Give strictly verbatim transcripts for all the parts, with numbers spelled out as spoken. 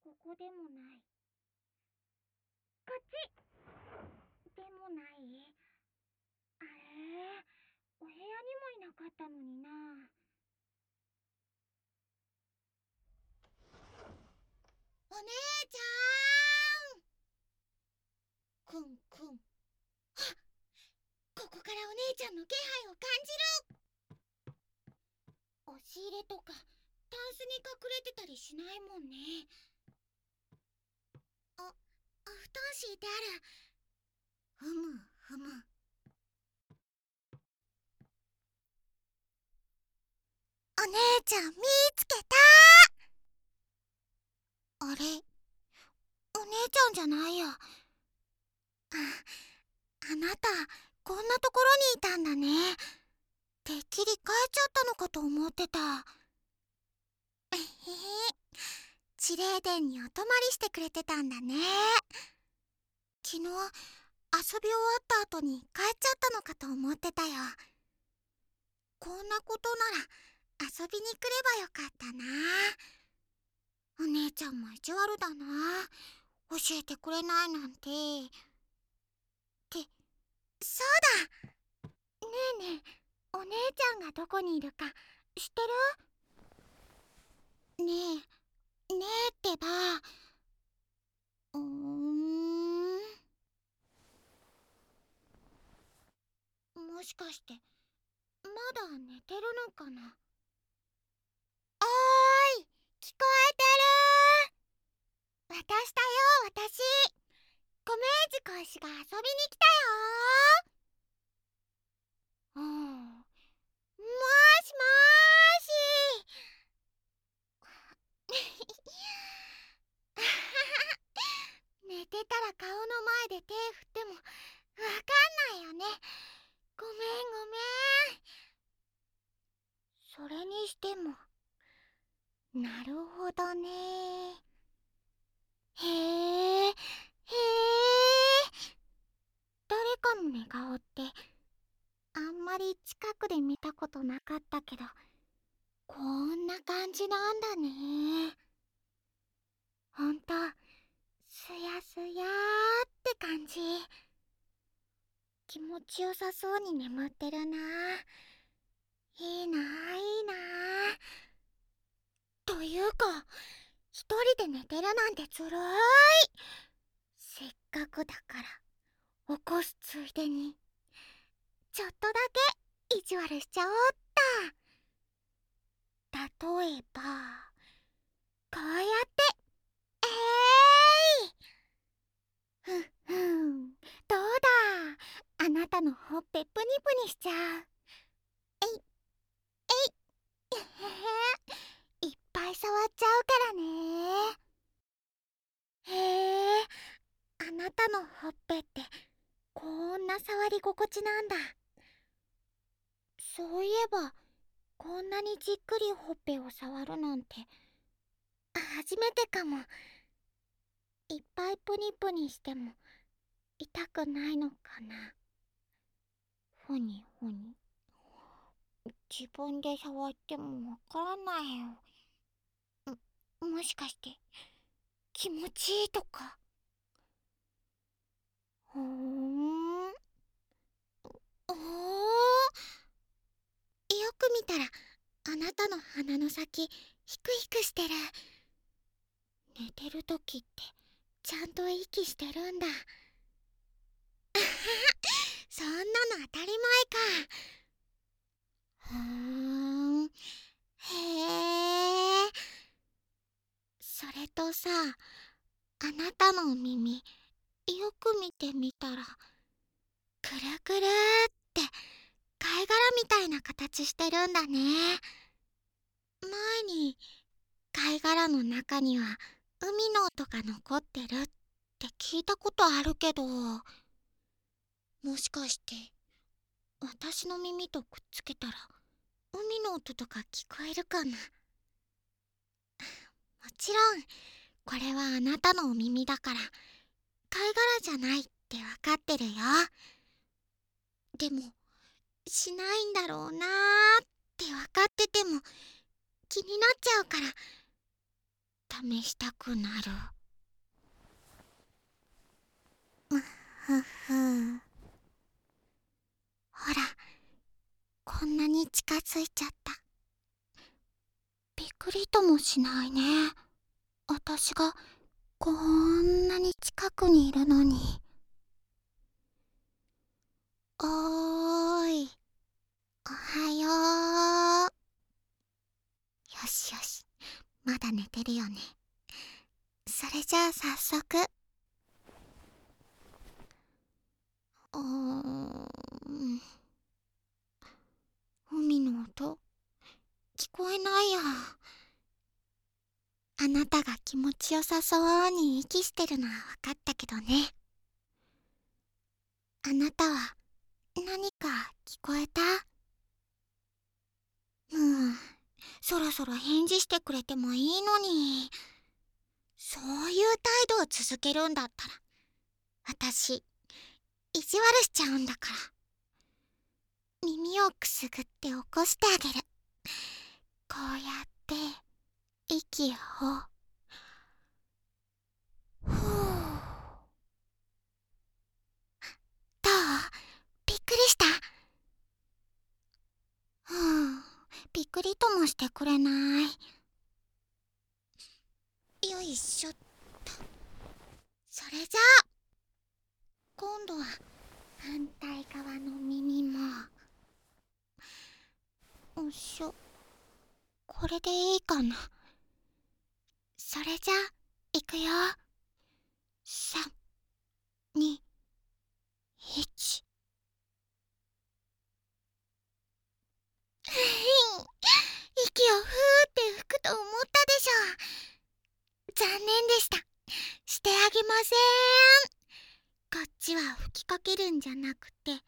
ここでもない。こっちでもない。あれ、お部屋にもいなかったのにな。お姉ちゃん。くんくん。あ、ここからお姉ちゃんの気配を感じる。押し入れとかタンスに隠れてたりしないもんね。あ、お布団敷いてある。ふむふむ。お姉ちゃん見つけた。あれ、お姉ちゃんじゃないや。あ、あなたこんなところにいたんだね。てっきり帰っちゃったのかと思ってた。えへへ、地霊殿にお泊まりしてくれてたんだね。昨日遊び終わった後に帰っちゃったのかと思ってたよ。こんなことなら遊びに来ればよかったな。お姉ちゃんも意地悪だな。教えてくれないなんて。って、そうだ。ねえねえ、お姉ちゃんがどこにいるか知ってる？ねえ、ねえってば。うーん。もしかしてまだ寝てるのかな。おーい、聞こえてる？私だよ、私。コメージ講師が遊びに来たよ。うん。もしもーし寝てたら顔の前で手振ってもわかんないよね。ごめんごめん。それにしても、なるほどね。へえ、へえ。誰かの寝顔ってあんまり近くで見たことなかったけど、こんな感じなんだね。ほんと、すやすやーって感じ。気持ちよさそうに眠ってるな。いいな、いいな。というか、一人で寝てるなんてずるーい。せっかくだから起こすついでにちょっとだけ意地悪しちゃおうっと。例えばこうやってえーい、ふんふん、どうだ、あなたのほっぺプニプニしちゃう。えいえい、えへへ、いっぱい触っちゃうからね。へえ、あなたのほっぺってこんな触り心地なんだ。そういえばこんなにじっくりほっぺを触るなんて初めてかも。いっぱいプニプニしても痛くないのかな。ふにふに。自分で触ってもわからないよ。も、もしかして気持ちいいとか。ふーん。おー、よく見たらあなたの鼻の先ヒクヒクしてる。寝てる時ってちゃんと息してるんだ。そんなの当たり前か。ふーん、へえ。それとさ、あなたのお耳よく見てみたらくるくるって貝殻みたいな形してるんだね。前に貝殻の中には海の音が残ってるって聞いたことあるけど、もしかして私の耳とくっつけたら海の音とか聞こえるかな。もちろんこれはあなたのお耳だから貝殻じゃないってわかってるよ。でもしないんだろうなーってわかってても気になっちゃうから試したくなる。うふふ。ほら、こんなに近づいちゃった。びっくりともしないね。私がこんなに近くにいるのに。おーい、おはよう。よしよし、まだ寝てるよね。それじゃあ早速。うーん、海の音聞こえないや。あなたが気持ちよさそうに息してるのは分かったけどね。あなたは何か聞こえた？うん、そろそろ返事してくれてもいいのに。そういう態度を続けるんだったら、私、意地悪しちゃうんだから。耳をくすぐって起こしてあげる。こうやって息をふう。どう？びっくりした？うん、びっくりともしてくれない。よいしょっと。それじゃあ今度は反対側の耳も。よいしょ。これでいいかな。それじゃあいくよ。さん、に、いち。息をふーって吹くと思ったでしょ。残念でした。してあげません。こっちは吹きかけるんじゃなくて、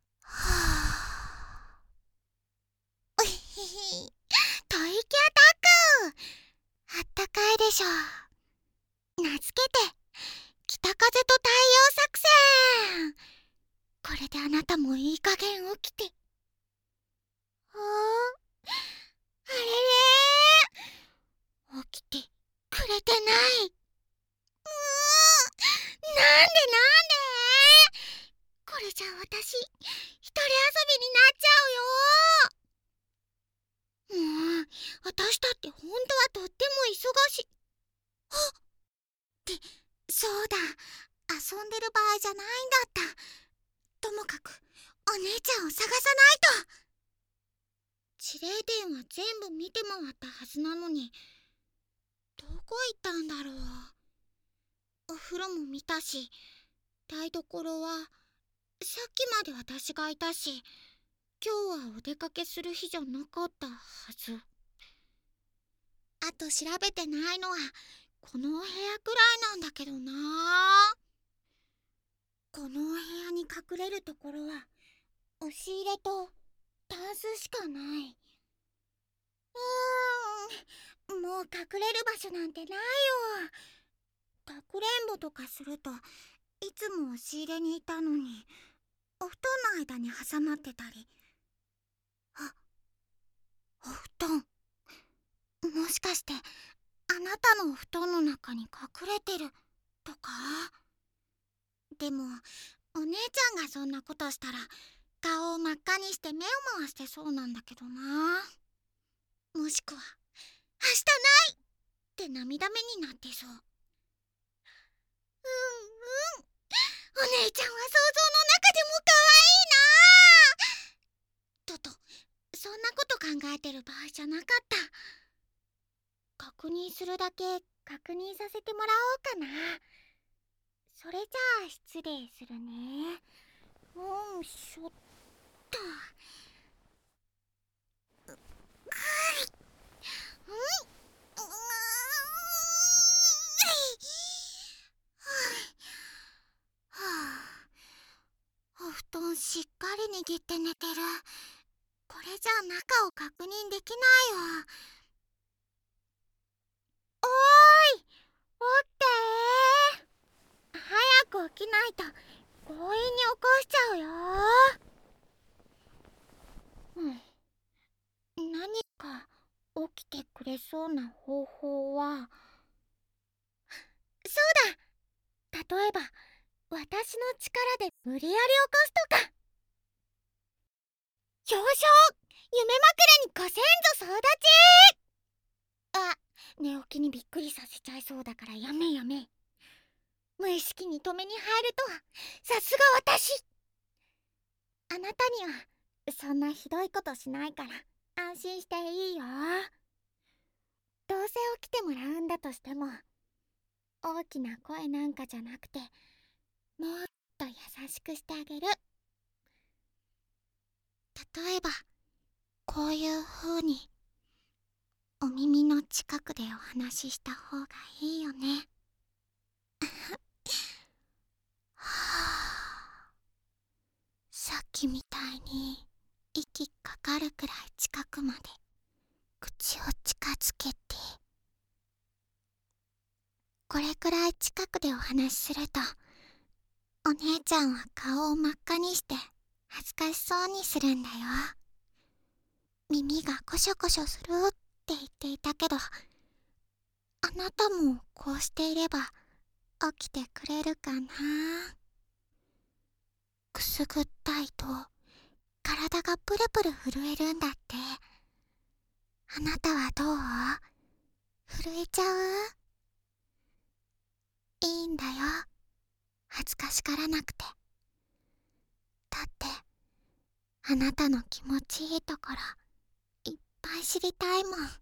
はぁ。うひひ。吐息アタック。あったかいでしょ。名付けて、北風と太陽作戦。これであなたもいい加減起きて。ああ、あれれ、起きてくれてない。うーん、なんでなんで。これじゃ私、一人遊びになっちゃうよ。もう、私だって本当はとっても忙しい。あっ、って、そうだ、遊んでる場合じゃないんだった。ともかく、お姉ちゃんを探さないと。地霊殿は全部見て回ったはずなのに、どこ行ったんだろう。お風呂も見たし、台所はさっきまで私がいたし、今日はお出かけする日じゃなかったはず。あと調べてないのはこのお部屋くらいなんだけどな。このお部屋に隠れるところは押し入れとタンスしかない。うーん、もう隠れる場所なんてないよ。かくれんぼとかするといつも押し入れにいたのに、お布団の間に挟まってたり。あ、お布団、もしかしてあなたのお布団の中に隠れてるとか？でもお姉ちゃんがそんなことしたら顔を真っ赤にして目を回してそうなんだけどな。もしくは明日ないって涙目になってそう。うんうん、お姉ちゃんは想像の中でも可愛いな。とと、そんなこと考えてる場合じゃなかった。確認するだけ確認させてもらおうかな。それじゃあ失礼するね。よいしょっと。うん、うーん、はあ、お布団しっかり握って寝てる。これじゃ中を確認できないわ。おーい、起きてー。早く起きないと強引に起こしちゃうよ。うん、何か起きてくれそうな方法は例えば私の力で無理やり起こすとか。表彰、夢枕にご先祖総立ち。あ、寝起きにびっくりさせちゃいそうだからやめやめ。無意識に止めに入るとはさすが私。あなたにはそんなひどいことしないから安心していいよ。どうせ起きてもらうんだとしても大きな声なんかじゃなくてもっと優しくしてあげる。例えばこういう風にお耳の近くでお話しした方がいいよね。はあ、さっきみたいに息かかるくらい近くまで口を近づけて、これくらい近くでお話しするとお姉ちゃんは顔を真っ赤にして恥ずかしそうにするんだよ。耳がコショコショするって言っていたけど、あなたもこうしていれば起きてくれるかな。くすぐったいと体がプルプル震えるんだって。あなたはどう？震えちゃう？いいんだよ、恥ずかしがらなくて。だってあなたの気持ちいいところいっぱい知りたいもんね。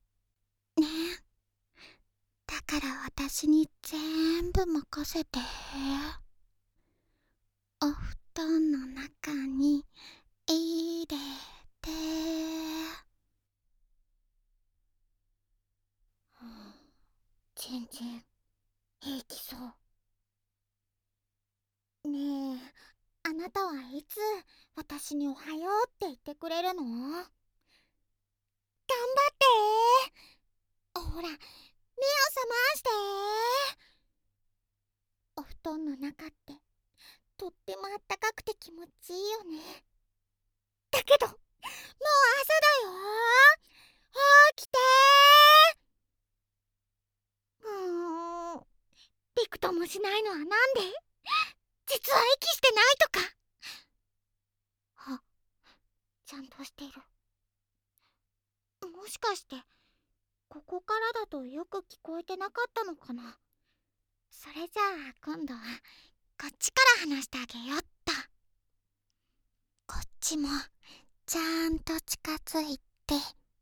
だから私に全部任せて。お布団の中に入れて。うん、全然平気そう。ねえ、あなたはいつ私におはようって言ってくれるの？頑張ってー。ほら、目を覚まして。お布団の中ってとってもあったかくて気持ちいいよね。だけどもう朝だよ。起きてー。うーん、びくともしないのはなんで？実は息してないとか。あ、ちゃんとしてる。もしかしてここからだとよく聞こえてなかったのかな。それじゃあ今度はこっちから話してあげよっと。こっちもちゃんと近づいて。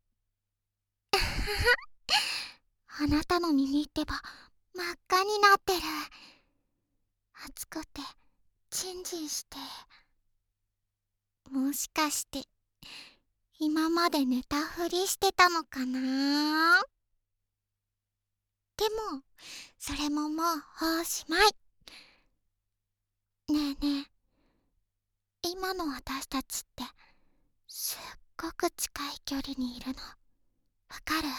あなたの耳ってば真っ赤になってる。暑くてジンジンして。もしかして今まで寝たふりしてたのかな。でもそれももうおしまい。ねえねえ、今の私たちってすっごく近い距離にいるのわかる？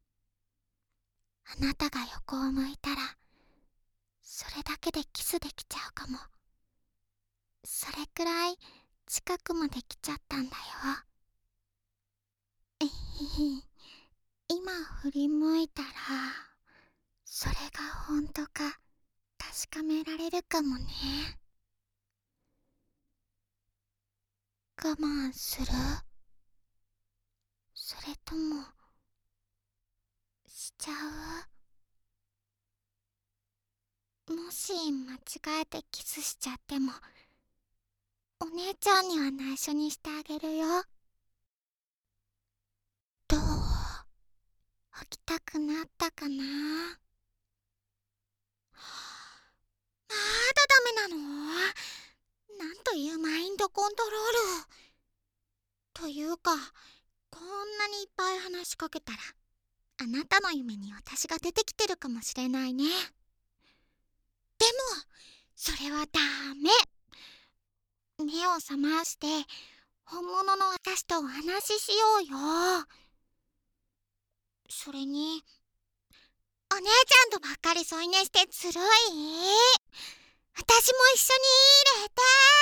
あなたが横を向いたらそれだけでキスできちゃうかも。それくらい近くまで来ちゃったんだよ。えへへ、今振り向いたらそれが本当か確かめられるかもね。我慢する？それともしちゃう？もし間違えてキスしちゃってもお姉ちゃんには内緒にしてあげるよ。どう？起きたくなったかな？まだダメなの？なんというマインドコントロール。というかこんなにいっぱい話しかけたらあなたの夢に私が出てきてるかもしれないね。でもそれはダメ。目を覚まして本物の私とお話ししようよ。それにお姉ちゃんとばっかり添い寝してずるい？私も一緒に入れて。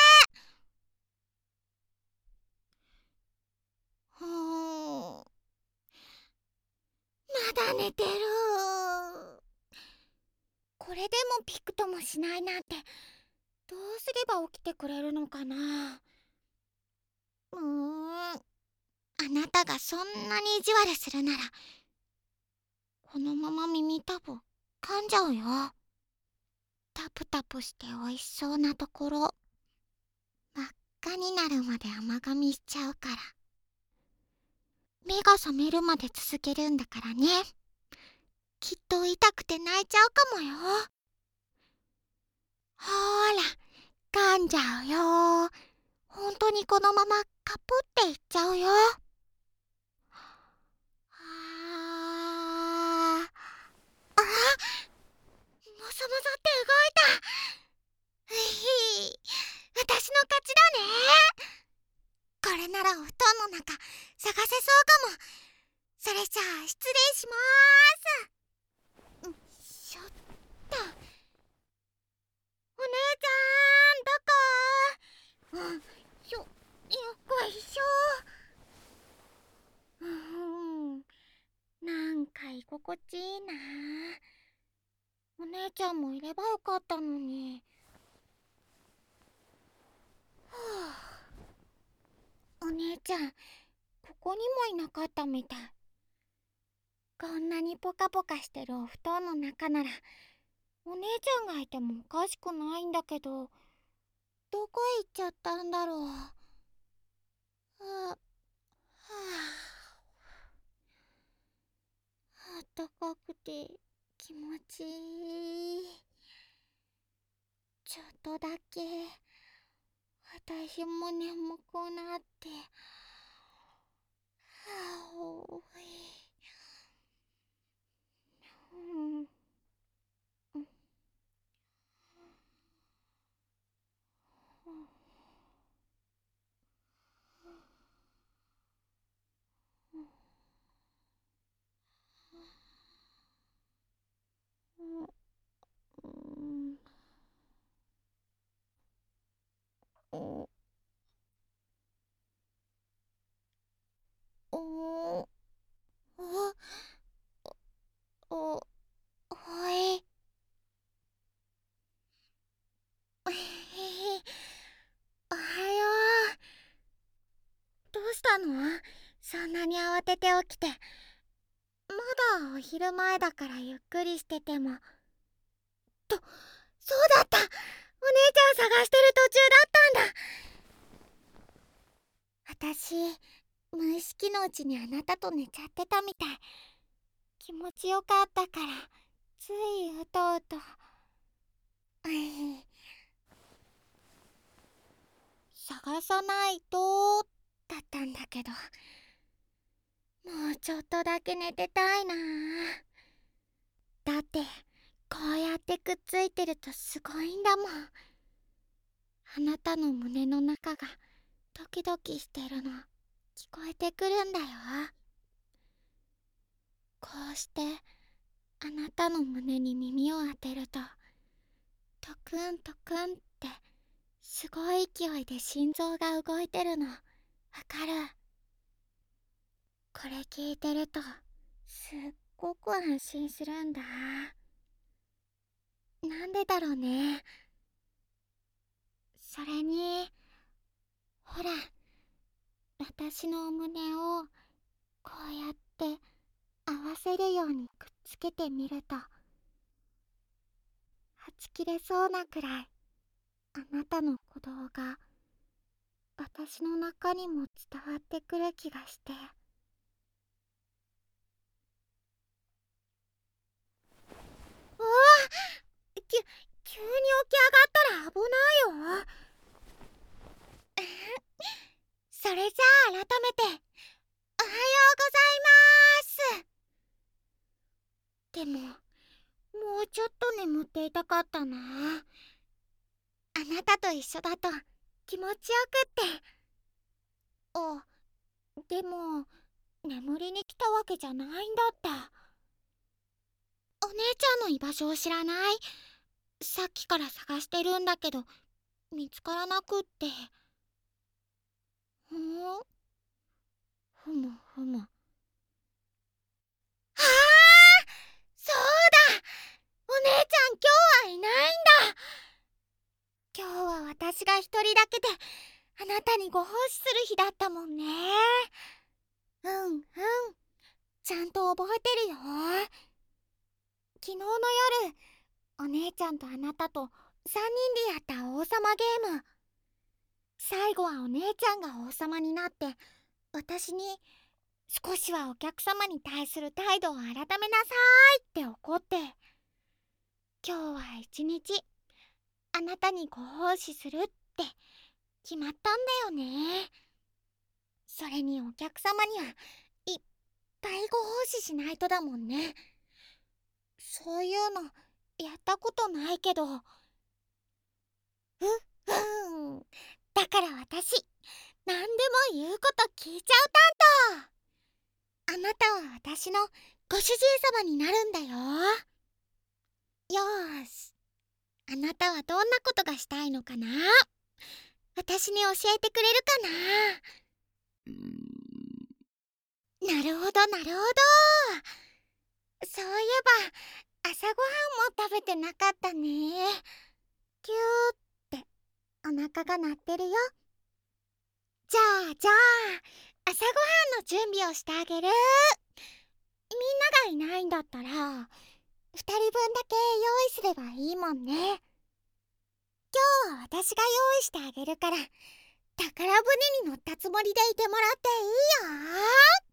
ふーん、まだ寝てる。これでもピクともしないなんて、どうすれば起きてくれるのかな。うーん、あなたがそんなに意地悪するなら、このまま耳たぶ噛んじゃうよ。タプタプしておいしそうなところ、真っ赤になるまで甘噛みしちゃうから。目が覚めるまで続けるんだからね。きっと痛くて泣いちゃうかもよ。ほーら、噛んじゃうよ。ほんとにこのままカプっていっちゃうよ。あーあ、もそもそって動いた。うひ、私の勝ちだね。これならお布団の中探せそうかも。それじゃあ失礼しまーす。んしょっと。お姉ちゃん、どこ？うん、しょ、よっこいしょ。うーん、なんか居心地いいな。お姉ちゃんもいればよかったのに。はあ、お姉ちゃん、ここにもいなかったみたい。こんなにポカポカしてるお布団の中なら、お姉ちゃんがいてもおかしくないんだけど、どこへ行っちゃったんだろう。はあ、はあ、あったかくて気持ちいい。ちょっとだけ私も眠くなって、はあ、おい、うん、うん、うん、うん、お、お、お、おい。おはよう。どうしたの？そんなに慌てて起きて。まだお昼前だからゆっくりしてても。と、そうだった！お姉ちゃん探してる途中だったんだ。私、無意識のうちにあなたと寝ちゃってたみたい。気持ちよかったから、ついうとうと。うい、探さないとだったんだけど、もうちょっとだけ寝てたいな。だってこうやってくっついてるとすごいんだもん。あなたの胸の中がドキドキしてるの聞こえてくるんだよ。こうしてあなたの胸に耳を当てると、トクントクンってすごい勢いで心臓が動いてるのわかる？これ聞いてるとすっごく安心するんだ。なんでだろうね。それに、ほら、私の胸をこうやって合わせるようにくっつけてみると、はち切れそうなくらいあなたの鼓動が私の中にも伝わってくる気がして。おお、き急に起き上がったら危ないよ。それじゃあ改めておはようございます。でももうちょっと眠っていたかったな。あなたと一緒だと気持ちよくって。あ、でも眠りに来たわけじゃないんだった。お姉ちゃんの居場所を知らない？さっきから探してるんだけど見つからなくって。ふん、ふむふむ。ああ、そうだ！お姉ちゃん今日は私が一人だけであなたにご奉仕する日だったもんね。うんうん、ちゃんと覚えてるよ。昨日の夜、お姉ちゃんとあなたとさんにんでやった王様ゲーム。最後はお姉ちゃんが王様になって、私に少しはお客様に対する態度を改めなさいって怒って、今日は一日あなたにご奉仕するって決まったんだよね。それにお客様にはいっぱいご奉仕しないとだもんね。そういうのやったことないけど。ううんだから私何でも言うこと聞いちゃう担当。あなたは私のご主人様になるんだよ。よーし、あなたはどんなことがしたいのかな。私に教えてくれるかな。なるほどなるほど。そういえば朝ごはんも食べてなかったね。キューってお腹が鳴ってるよ。じゃあじゃあ朝ごはんの準備をしてあげる。みんながいないんだったらふたりぶんだけ用意すればいいもんね。今日は私が用意してあげるから、宝船に乗ったつもりでいてもらっていいよ。